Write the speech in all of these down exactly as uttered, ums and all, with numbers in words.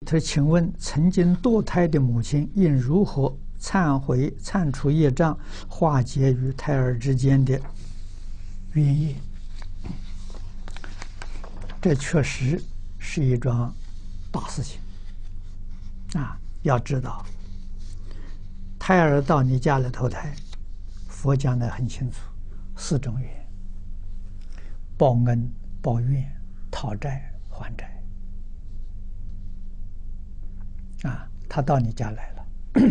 他说：“请问，曾经堕胎的母亲应如何忏悔、忏除业障，化解与胎儿之间的冤业？”这确实是一桩大事情啊！要知道，胎儿到你家里投胎，佛讲得很清楚，四种缘：报恩、报怨、讨债、还债。啊，他到你家来了，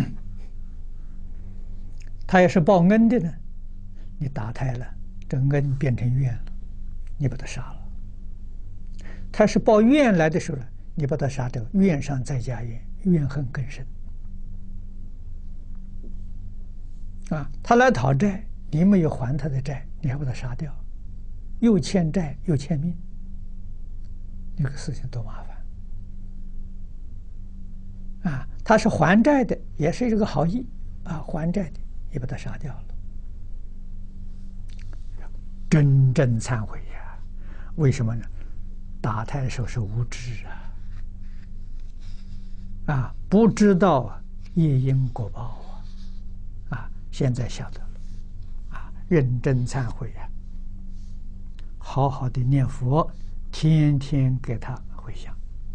他要是报恩的呢，你打胎了，这恩变成怨了，你把他杀了。他是报怨来的时候呢，你把他杀掉，怨上再加怨，怨恨更深。啊，他来讨债，你没有还他的债，你还把他杀掉，又欠债又欠命，这个事情多麻烦。啊，他是还债的，也是这个好意啊，还债的也把他杀掉了。真正忏悔呀，为什么呢？打胎的时候是无知啊，啊，不知道啊，业因果报啊，啊，现在晓得了，啊，认真忏悔呀，好好的念佛，天天给他回向。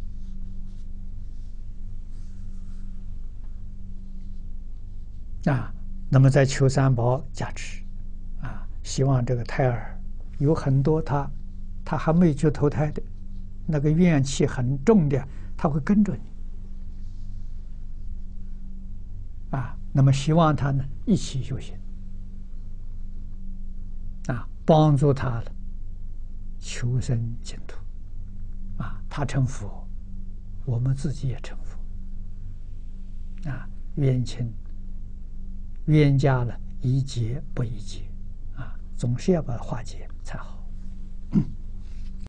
啊，那么在求三宝加持，啊，希望这个胎儿有很多他他还没去投胎的，那个怨气很重的，他会跟着你，啊，那么希望他呢一起修行，啊，帮助他了求生净土，啊，他成佛，我们自己也成佛，啊，冤亲。冤家了，宜解不宜结，啊，总是要把它化解才好。